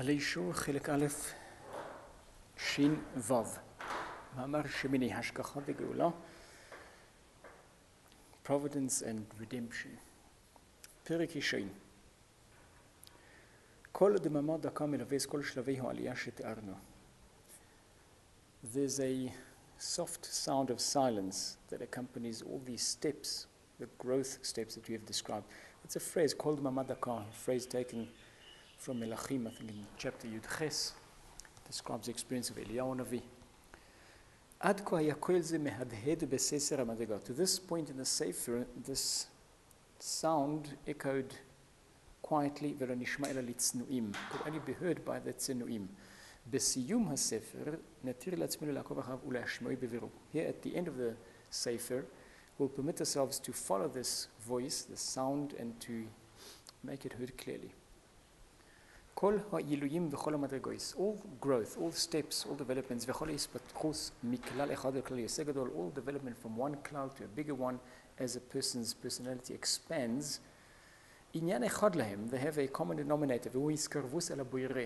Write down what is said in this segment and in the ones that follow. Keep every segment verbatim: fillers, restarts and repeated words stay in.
עלי שור חלק א' שין וו, מאמר שמיני השגחה וגאולה, Providence and Redemption. פרק ישן. כל דממה דקה מלווה את כל שלבי העלייה שתיארנו. There's a soft sound of silence that accompanies all these steps, the growth steps that we have described. It's a phrase called דממה דקה, a phrase taken from Melachim, I think in chapter Yud Ches, describes the experience of Eliyahu Navi. עד כה היה כל זה מהדהד בססר המדרגה. To this point in the Sefer, this sound echoed quietly ולא נשמע אלא לצנועים. could only be heard by the צנועים. בסיום הספר נתיר לעצמנו לעקוב אחריו ולהשמיעו בבירור. Here at the end of the Sefer, we'll permit ourselves to follow this voice, the sound, and to make it heard clearly. כל העילויים וכל המדרגות, all growth, all steps, all developments, וכל ההתפתחות מכלל אחד לכלל יוסף גדול, all development from one cloud to a bigger one as a person's personality expands, עניין אחד להם, they have a common denominator, והוא התקרבות אל הבורא.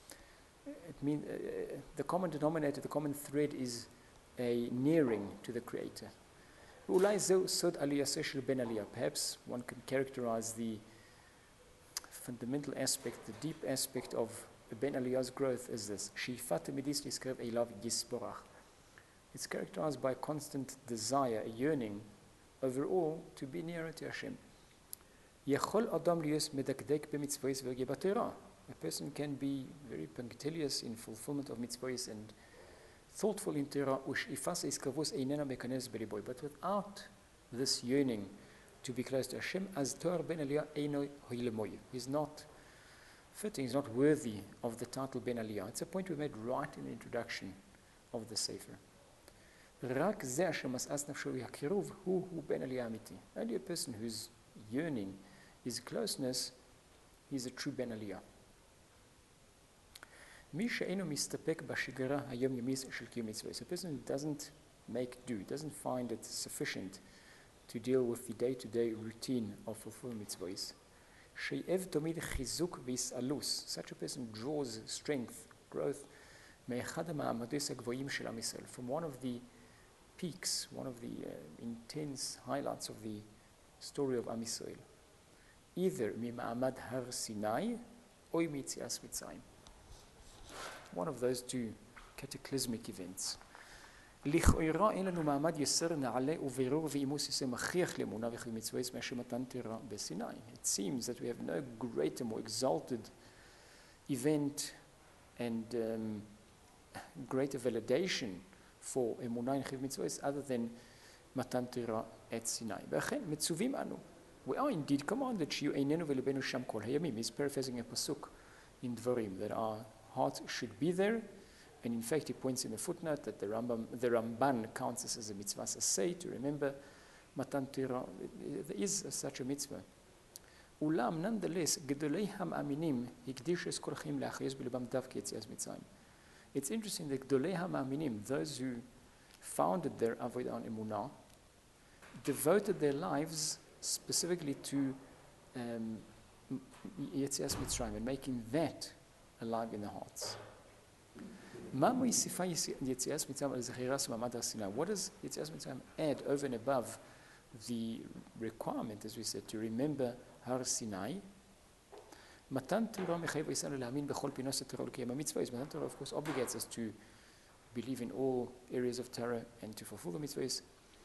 It means, uh, the common denominator, the common thread is a nearing to the creator. ואולי זהו סוד עלייתו של בן עלייה. Perhaps one can characterize the fundamental aspect, the deep aspect of Ben Aliyah's growth is this. Sheifat midis niskrav elav yisborach. It's characterized by a constant desire, a yearning, overall, to be nearer to Hashem. Yechol adam liyos medakdek b'mitzvos v'gebatera. A person can be very punctilious in fulfillment of mitzvos and thoughtful in Torah, u'sh'ifas iskavus einena mekanes b'riboy. But without this yearning to be close to Hashem, as Torah Ben Aliyah eino hoilemoy. He's not fitting, he's not worthy of the title Ben Aliyah. It's a point we made right in the introduction of the Sefer. רק זה אשר משאת נפשו והקירוב הוא הוא Ben Aliyah אמיתי. Only a person whose yearning is closeness, he's a true Ben Aliyah. מי שאינו מסתפק בשגרה היומיומית של קיום מצוות. A person who doesn't make do, doesn't find it sufficient to deal with the day-to-day routine of fulfilling mitzvahs. She'ev tomid chizuk v'is'alus. Such a person draws strength, growth, me'echad ha'ma'amados ha'gvoyim shel Am Yisrael, from one of the peaks, one of the uh, intense highlights of the story of Am Yisrael. Either mima'amad har Sinai or mitzias Mitzrayim. One of those two cataclysmic events. לכאורה אין לנו מעמד יסר נעלה ובירור ואימוס יסר מכריח לאמונה וחיוב מצוות מאשר מתן תורה בסיני. It seems that we have no greater, more exalted event and um, greater validation for אמונה and חיוב מצוות other than מתן תורה at סיני. ואכן, מצווים אנו. We are indeed commanded שיהיו עינינו ולבנו שם כל הימים. He's paraphrasing a pasuk in דברים, that our heart should be there. And in fact, he points in a footnote that the Rambam, the Ramban counts this as a mitzvah say to remember Matan Torah. There is such a mitzvah. Ulam, nonetheless, Gedolei HaMa'aminim hikdish es kol chaim le'achayos b'libam davke yetzias Mitzrayim. It's interesting that Gedolei HaMa'aminim, those who founded their avodah on emunah, devoted their lives specifically to um, Yetzias Mitzrayim and making that alive in their hearts. What does Yetzias Mitzrayim add over and above the requirement, as we said, to remember Har Sinai? Matan Torah, of course, obligates us to believe in all areas of Torah and to fulfill the mitzvahs.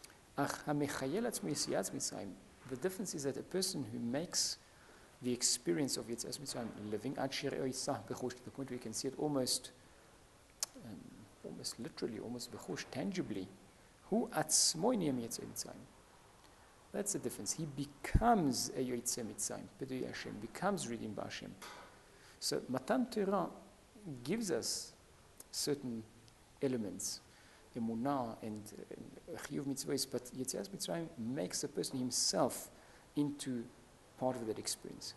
The difference is that a person who makes the experience of Yetzias Mitzrayim living, to the point where you can see it almost Um, almost literally, almost bechush, tangibly, who atzmo niyam Yetzias Mitzrayim. That's the difference. He becomes a Yetzias Mitzrayim, B'dui Hashem, becomes redeemed by Hashem. So Matan Torah gives us certain elements, emunah and chiyuv mitzvahs, but Yetzias Mitzrayim makes the person himself into part of that experience.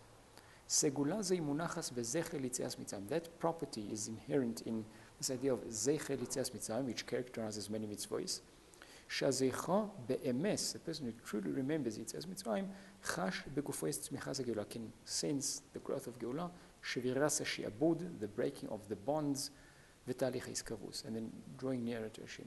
That property is inherent in this idea of Zeichel Yetzias Mitzrayim, which characterizes many mitzvahs. Shazecha be'emes, the person who truly remembers Yetzias Mitzrayim, chash begufo es tzmichas ha'geula, can sense the growth of Geula Sheviras shi'abud, the breaking of the bonds, v'talich hiskavus, and then drawing nearer to Hashem.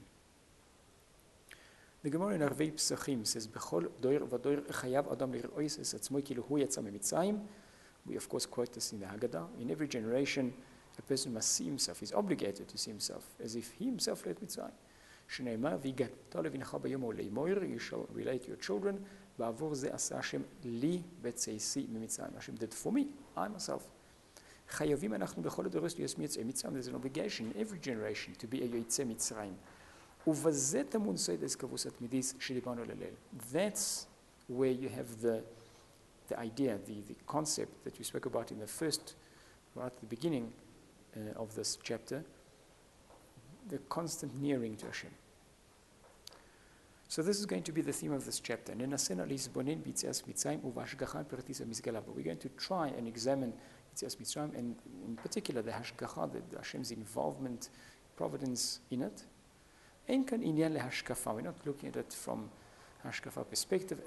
The Gemara in Arvei Pesachim says, "Bechol doir v'doir chayav adam lir'ois es atzmoi kilu hu yatsa mitzrayim." We of course quote this in the Haggadah. In every generation, a person must see himself. He's obligated to see himself as if he himself left Mitzrayim. Shneimar v'gato levincha b'yom leimoir. You shall relate to your children. Ba'avor ze asa Hashem li b'tzeisi mitzrayim. Hashem did for me, I myself. Chayavim anachnu bechol adoros liyos mitzrayim. Mitzrayim. There's an obligation in every generation to be a yotzei Mitzrayim. That's where you have the, the idea, the, the concept that we spoke about in the first, right at the beginning uh, of this chapter, the constant nearing to Hashem. So this is going to be the theme of this chapter. But we're going to try and examine Yitzias Mitzrayim, and in particular the Hashgacha, the Hashem's involvement, providence in it. We're not looking at it from Hashkafa perspective.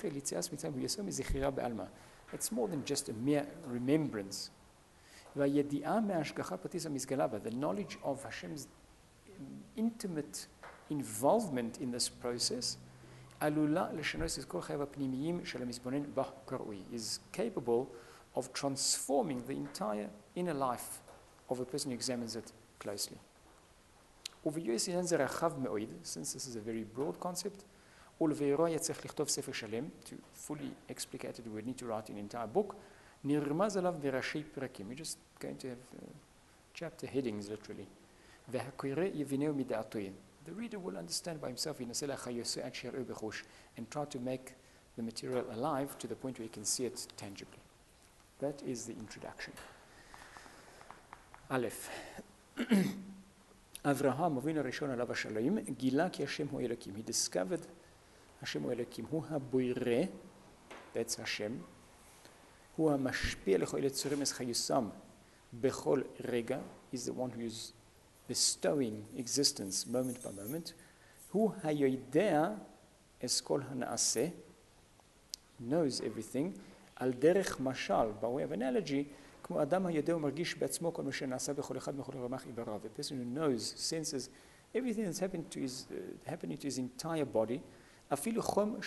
It's more than just a mere remembrance. The knowledge of Hashem's intimate involvement in this process is capable of transforming the entire inner life of a person who examines it closely. Since this is a very broad concept, to fully explicate it, we would need to write an entire book. We're just going to have uh, chapter headings, literally. The reader will understand by himself and try to make the material alive to the point where he can see it tangibly. That is the introduction. Aleph. Avraham Avinu Rishon Alav Hashalom Gila ki Hashem hu Elokim. He discovered Hashem hu Elokim. Hu ha-boireh, that's Hashem. Hu ha-mashpia lechol yetzurim es chayusam bechol rega, is the one who is bestowing existence moment by moment. Hu ha-yoidea es kol ha-naaseh, knows everything. Al derech mashal, by way of analogy, a person who knows, senses everything that's happened to his, uh, happening to his entire body, even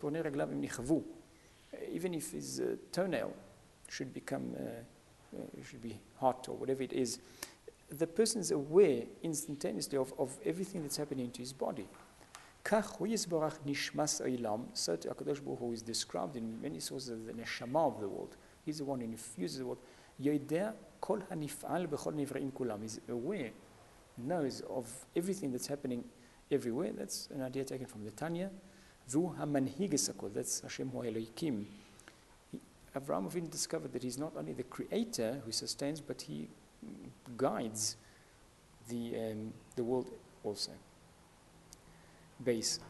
if his uh, toenail should become, uh, uh, should be hot or whatever it is, the person is aware instantaneously of, of everything that's happening to his body. So to HaKadosh Baruch Hu is described in many sources as the neshama of the world. He's the one who infuses the world. Yoidea kol hanif'al b'chol nivraim kulam. He's aware, knows of everything that's happening everywhere. That's an idea taken from the Tanya. Vu hamanhig esakol. That's Hashem hu Elokim. Avraham Avinu discovered that he's not only the creator who sustains, but he guides the um, the world also. Base.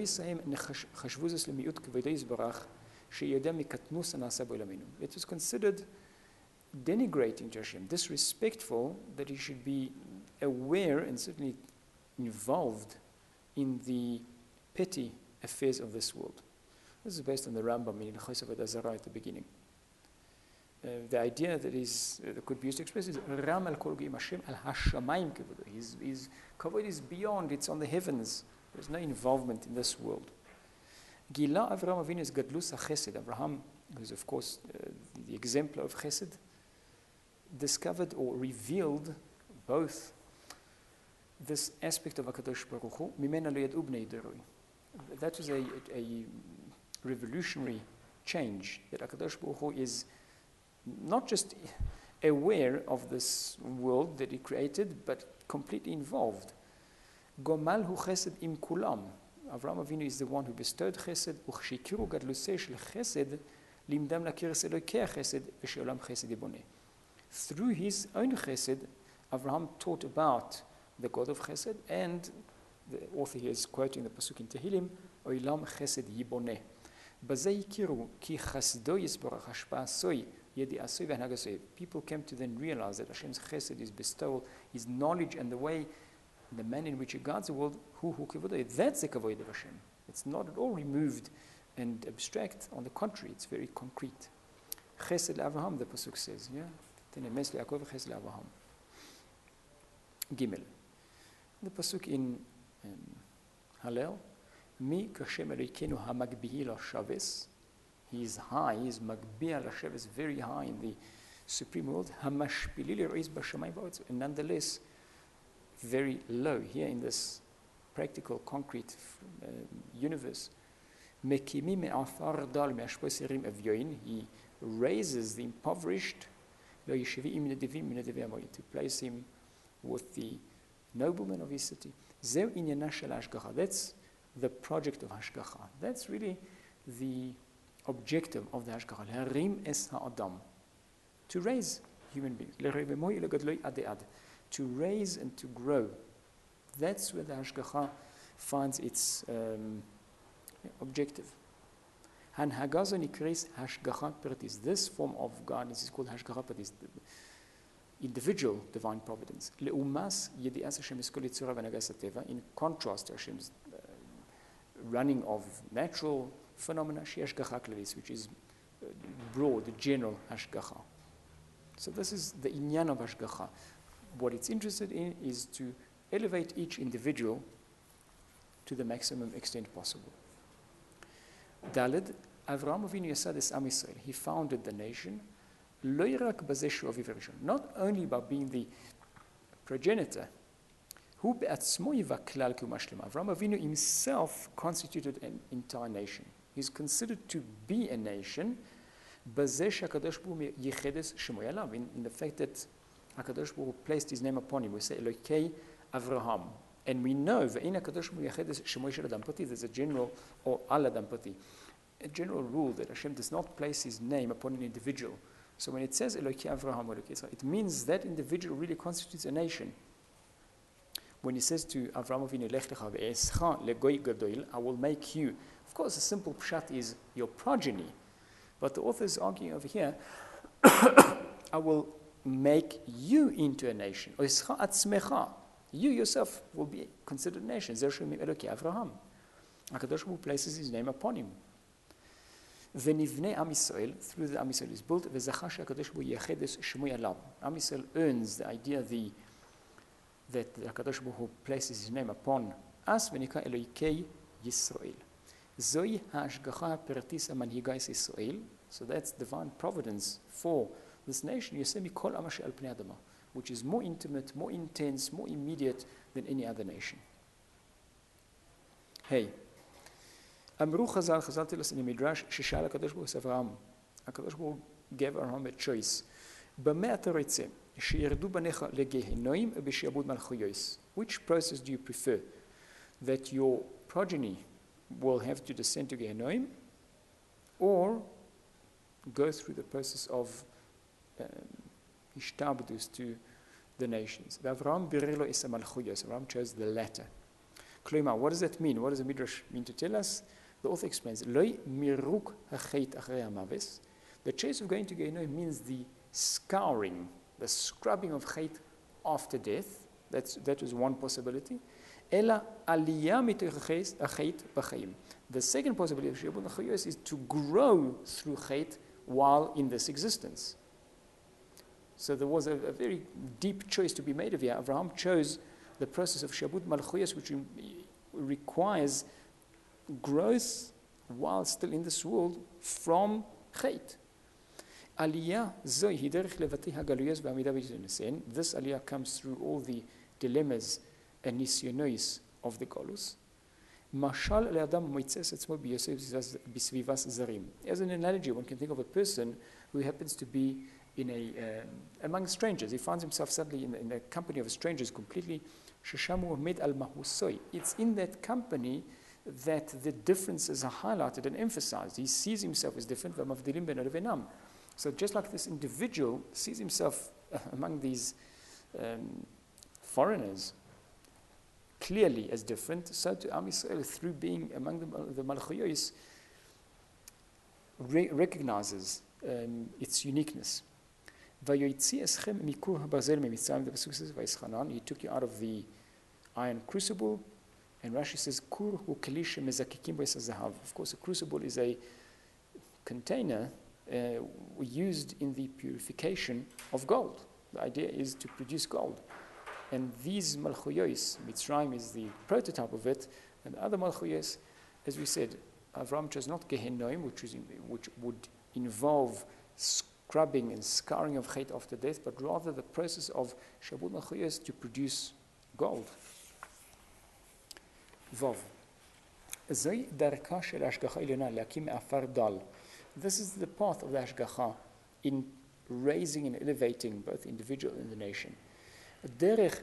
It was considered denigrating to Hashem, disrespectful, that he should be aware and certainly involved in the petty affairs of this world. This is based on the Rambam in Chos Avodah Zarah at the beginning. Uh, the idea that is uh, that could be used to express is Ram al Kol Goyim Hashem al Hashamayim Kavod. His his kavod is beyond; it's on the heavens. There's no involvement in this world. Gila Avraham Avinu is Gadlus HaChesed. Avraham, who is of course uh, the exemplar of Chesed, discovered or revealed both this aspect of HaKadosh Baruch Hu, Mimena lo yad'u bnei doroi. That was a, a revolutionary change, that HaKadosh Baruch Hu is not just aware of this world that he created, but completely involved. Gomal hu chesed im kulam. Avraham Avinu is the one who bestowed chesed, uchshikiru gadlusei shel chesed, limdam lakiris elokei chesed, v'she'olam chesed yiboneh. Through his own chesed, Avraham taught about the God of chesed, and the author here is quoting the pasuk in Tehillim, oilam chesed yiboneh. Bazei yikiru ki chasdo yisborach hashpa'asoi yedi asoi v'hanagasoi. People came to then realize that Hashem's chesed, his bestowal, his knowledge, and the way, the manner in which he guards the world, hu hu kivodai, that's the kavod of Hashem. It's not at all removed and abstract. On the contrary, it's very concrete. Chesed Avraham, the pasuk says, yeah, Tenemes leYaakov v'ches leAvraham. Gimel. The pasuk in um, Hallel, Mi kashem Elokeinu hamagbihi l'shaves. He is high, he is magbiah l'shaves, very high in the supreme world. Hamashpili l'reis b'shamayim v'aretz. And nonetheless, very low here in this practical, concrete uh, universe. Mekimi me'afar dal me'ashpo serim evyoin. He raises the impoverished lo yeshivi im nedivim min nedevi amoyim, to place him with the noblemen of his city. Zeu inyana shel hashgacha. That's the project of hashgacha. That's really the objective of the hashgacha. Leharim es ha'adam, to raise human beings. Leharevemoy legadloi ade ad, to raise and to grow. That's where the hashgacha finds its um, objective. Hanhagaza nikres hashgacha pratis. This form of guidance is called hashgacha pratis, individual divine providence. Leumas yedias Hashem es kol yitzura v'nagas hateva. In contrast to Hashem's uh, running of natural phenomena, she hashgacha klalis, which is uh, broad, general hashgacha. So this is the inyan of hashgacha. What it's interested in is to elevate each individual to the maximum extent possible. Daled, Avraham Avinu Yasad es Am Yisrael. He founded the nation, not only by being the progenitor, who Avraham Avinu himself constituted an entire nation. He's considered to be a nation in, in the fact that HaKadosh Baruch Hu placed his name upon him. We say Elokei Avraham. And we know there's a general, or Allah Dampati, a general rule that Hashem does not place his name upon an individual. So when it says Elokei Avraham, it means that individual really constitutes a nation. When he says to Avraham Avinu, Lech lecha ve'escha legoy gadol, I will make you. Of course, a simple pshat is your progeny. But the author is arguing over here, I will make you into a nation. Escha atzmecha. You yourself will be considered a nation. Zershim Elokei Avraham. HaKadosh Baruch Hu places his name upon him. V'nivnei Am Yisrael, through the Am Yisrael is built, v'zacha she'HaKadosh Baruch Hu yechedes shmui alav. Am Yisrael earns the idea the, that the HaKadosh Baruch Hu places his name upon us, v'nika Elokei Yisrael. Zoi ha'ashgacha ha'peratis ha'manhiga es Yisrael. So that's divine providence for this nation, Yosemi kol amash al pnei adama, which is more intimate, more intense, more immediate than any other nation. Hey, Amru Chazal, Chazal tell us in the Midrash, Sheshal HaKadosh Baruch Hu Avraham. HaKadosh Baruch Hu gave Avraham a choice. B'mei ata rotzeh, sheyirdu banecha legehenoim b'shi'abud malchuyos. Which process do you prefer? That your progeny will have to descend to Gehenom, or go through the process of ishtabdus to the nations. Avraham birelo is a malchuyos. Avraham chose the latter. Klima, what does that mean? What does the Midrash mean to tell us? The author explains, Loi miruk hachet achrei hamaves. The chase of going to Gehenom means the scouring, the scrubbing of chet after death. That's, that was one possibility. Ela aliyah mitoch hachet b'chaim. The second possibility of shi'abud malchuyos is to grow through chet while in this existence. So there was a, a very deep choice to be made of here. Avraham chose the process of shi'abud malchuyos, which re- requires growth while still in this world from chet. Aliyah zoi hiderech levati hagaluyos v'amida v'yitzunis. This aliyah comes through all the dilemmas and nisyonos of the galus. Mashal le'adam moitzes etzmo b'yosef b'svivas zarim. As an analogy, one can think of a person who happens to be in a um, among strangers. He finds himself suddenly in, in the company of strangers completely. Sheshamu med al mahusoi. It's in that company that the differences are highlighted and emphasized. He sees himself as different. So just like this individual sees himself among these um, foreigners clearly as different, so to Am Yisrael, through being among the, the Malchuyos, re- recognizes um, its uniqueness. He took you out of the iron crucible, and Rashi says, Kur hu kalisha mezakikim b'es zahav. Of course, a crucible is a container uh, were used in the purification of gold. The idea is to produce gold. And these Malchuyos, Mitzrayim is the prototype of it, and other Malchuyos, as we said, Avram chose not Gehennoim, which, is in, which would involve scrubbing and scarring of Chet after death, but rather the process of Shabbat Malchuyos to produce gold. Vav. This is the path of the Hashgacha in raising and elevating both the individual and the nation. It's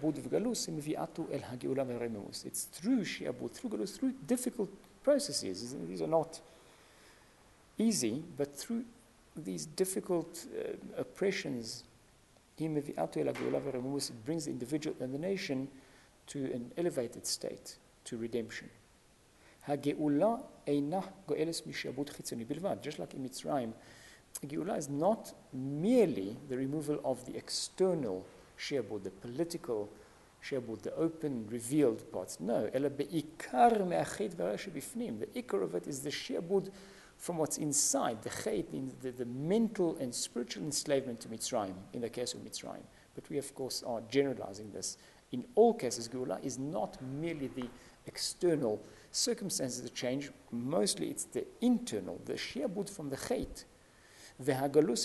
through Shi'abud, through Galus, through difficult processes. These are not easy, but through these difficult uh, oppressions, it brings the individual and the nation to an elevated state, to redemption. Just like in Mitzrayim, Geula is not merely the removal of the external She'abud, the political She'abud, the open, revealed parts. No, the ikar of it is the She'abud from what's inside, the chet, the, the mental and spiritual enslavement to Mitzrayim, in the case of Mitzrayim. But we, of course, are generalizing this. In all cases, Geula is not merely the external circumstances that change. Mostly it's the internal, the She'abud from the chet. Galus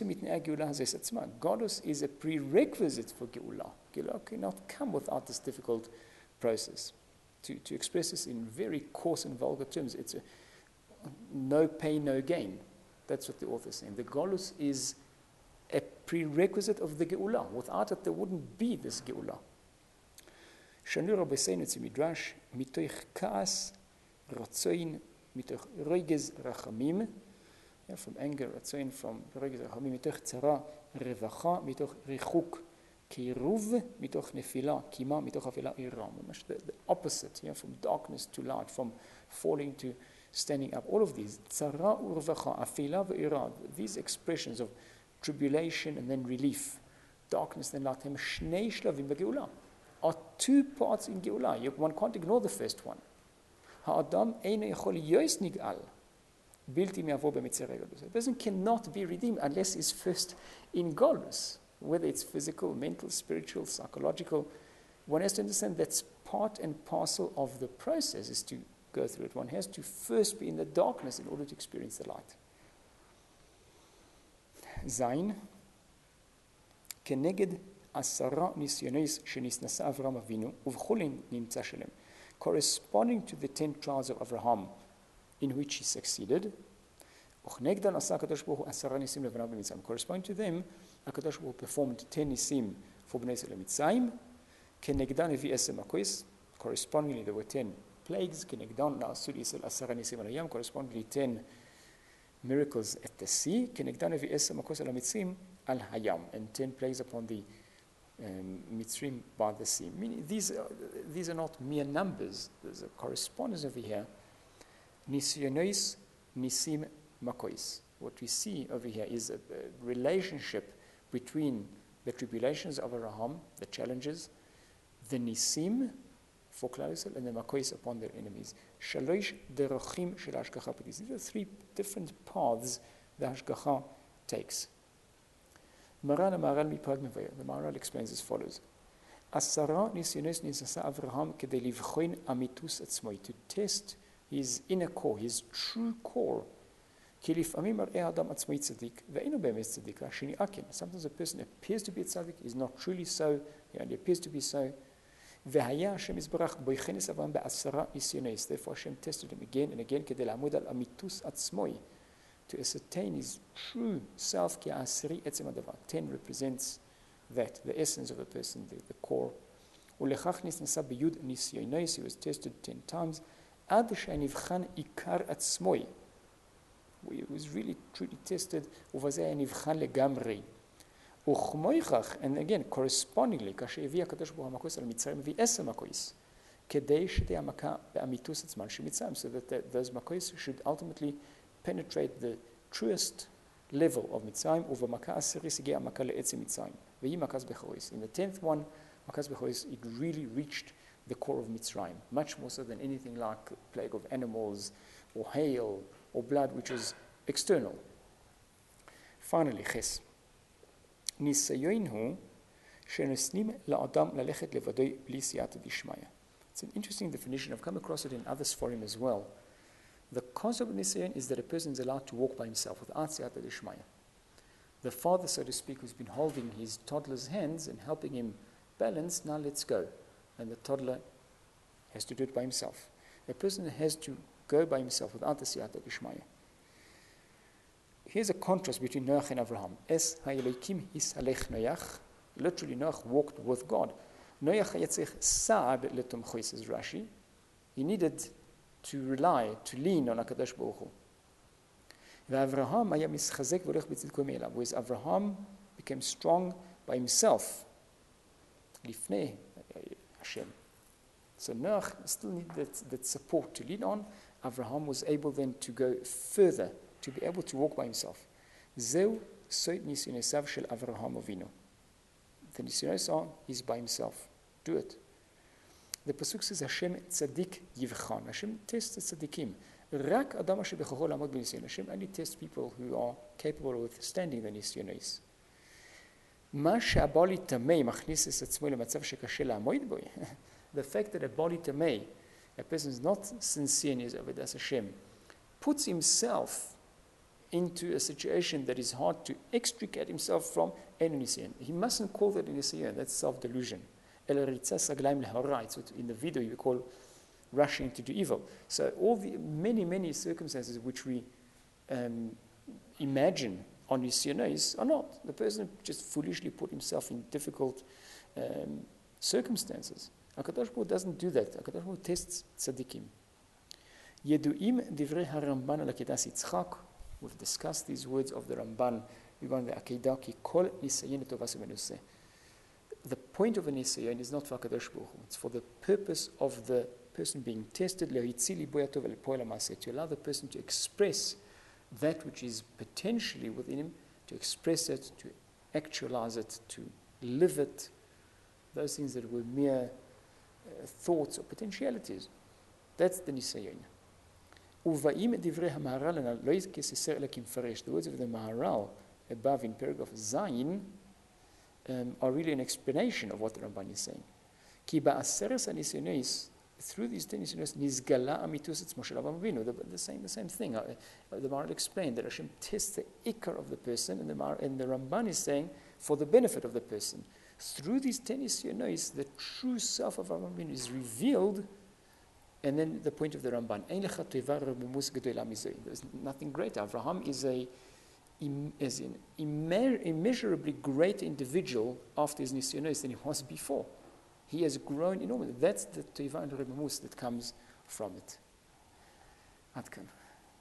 is a prerequisite for Geula. Geula cannot come without this difficult process. To, to express this in very coarse and vulgar terms, it's a no pain, no gain. That's what the author is saying. The Galus is a prerequisite of the Geula. Without it, there wouldn't be this Geula. Shanu Rabbeinu Tzim Midrash, mitoich kaas, ratzoin, mitoich roigez rachamim, from anger, ratzoin, from roigez rachamim, mitoich tzara, revacha, mitoich richuk, kiruv, mitoich nefila, kima, mitoich afila iram. The, the opposite, yeah, from darkness to light, from falling to standing up. All of these, tzara urvacha, afila ve'ira, these expressions of tribulation and then relief, darkness and light, hem shnei shlavim begeula, are two parts in Geula. You, one can't ignore the first one. Ha'adam eino yachol yois nig'al, bilti me'avo b'mitzvah galus. A person cannot be redeemed unless he's first in Galus, whether it's physical, mental, spiritual, psychological. One has to understand that's part and parcel of the process, is to go through it. One has to first be in the darkness in order to experience the light. Zain, keneged asara nisyonis shenisnasa Avraham Avinu uvchulin nimtza shalem, corresponding to the ten trials of Abraham, in which he succeeded. Corresponding to them, HaKadosh Baruch Hu performed ten nisim for Bnei Yisrael Mitzrayim. Kenegdan evi esem makois. Correspondingly, there were ten plagues. Kenegdan na'asu Yisrael asara nisim al hayam. Correspondingly, ten miracles at the sea. Kenegdan evi esem makois al mitzrim al hayam, and ten plagues upon the um, Mitzrim by the sea. Meaning, these are, these are not mere numbers. There's a correspondence over here. Nisyonois nisim makois. What we see over here is a, a relationship between the tribulations of Abraham, the challenges, the nisim for Klal Yisrael, and the makois upon their enemies. Shalosh derachim shel hashgacha p'tis. These are three different paths the hashgacha takes. Maran Maral Mipad Mevayer. The Maral explains as follows: Asara nisyonos nisasa Avraham kedei livchoin amitus atzmoi, to test his inner core, his true core. Ki lifamim mar'eh adam atzmoi tzaddik ve'eino be'emes tzaddik hashini akin. Sometimes a person appears to be a tzaddik, is not truly so. He only appears to be so. Ve'haya Hashem yisbarach boichenes Avraham be'asara nisyonos. Therefore Hashem tested him again and again kedei la'amud al amitus atzmoi, to ascertain his true self. Ki asri etzem hadavar. Ten represents that, the essence of a person, the, the core. Ulechach nisnasa b'yud nisyonos. He was tested ten times. Ad she'nivchan ikar atzmoi. He was really truly tested. Uvazeh nivchan legamrei. Uchmoichach, and again correspondingly, kasher evi HaKadosh Baruch Hu makos al Mitzrayim v'esem makos, kedei shetei hamaka be'amitus atzman shemitzrayim, so that the, those makos should ultimately penetrate the truest level of Mitzrayim. Uva maka asiris ige hamaka le'etzem Mitzrayim ve'yi makas bechoris. In the tenth one, makas bechoris, it really reached the core of Mitzrayim, much more so than anything like plague of animals or hail or blood, which was external. Finally, ches. ניסיון הוא שנותנים לאדם ללכת לבדו בלי סייעתא דשמיא. It's an interesting definition. I've come across it in other sforim as well. The concept of nisayon is that a person is allowed to walk by himself without siyata d'shmaya. The father, so to speak, who's been holding his toddler's hands and helping him balance, now let's go. And the toddler has to do it by himself. A person has to go by himself without the siyata d'shmaya. Here's a contrast between Noach and Avraham. Es ha'elokim hisalech Noach. Literally, Noach walked with God. Noach yatzich sa'ad letomcho, says Rashi. He needed to rely, to lean on HaKadosh Baruch Hu. Avraham haya mischazek v'olech b'tzidko me'elav. Whereas Avraham became strong by himself. Lifnei Hashem. So Noach still needed that, that support to lean on. Avraham was able then to go further, to be able to walk by himself. Zeu soit nisyonesav shel Avraham Avinu. The nisyones is by himself. Do it. The pasuk says Hashem tzaddik yivchan. Hashem tests the tzaddikim. Rak adam asher bechocho lamod b'nisyon. Hashem only tests people who are capable of withstanding the nisyones. Ma she'abali tamei machnis es atzmo lematzav shekashe la'amoid boi. The fact that a bali tamei, a person is not sincere in his avodas Hashem, puts himself into a situation that is hard to extricate himself from, en nisyon. He mustn't call that a nisyon. That's self-delusion. In the video you call rushing to do evil. So all the many, many circumstances which we um, imagine on nisyonos are not. The person just foolishly put himself in difficult um, circumstances. HaKadosh Baruch Hu doesn't do that. HaKadosh Baruch Hu tests tzaddikim. Yeduim divrei haRamban al Akedas Yitzchak. We've discussed these words of the Ramban regarding the Akedah ki kol nisayon letovas u'menuseh. The point of a nisayon is not for HaKadosh Baruch Hu. It's for the purpose of the person being tested, to allow the person to express that which is potentially within him, to express it, to actualize it, to live it, those things that were mere uh, thoughts or potentialities. That's the nisayon. The words of the Maharal above in paragraph Zayin Um, are really an explanation of what the Ramban is saying. Ki ba'aseres ha'nisyonos, through these ten nisyonos, nizgala amitus etzmo shel Avraham Avinu. The same, the same thing. Uh, the Maharal explained that Hashem tests the ikar of the person, and the, Mar- and the Ramban is saying for the benefit of the person. Through these ten nisyonos, the true self of Avraham Avinu is revealed. And then the point of the Ramban, there's nothing greater. Avraham is a is an immer- immeasurably great individual after his nisyonos than he was before. He has grown enormously. That's the teva and rebemus that comes from it. Adkan.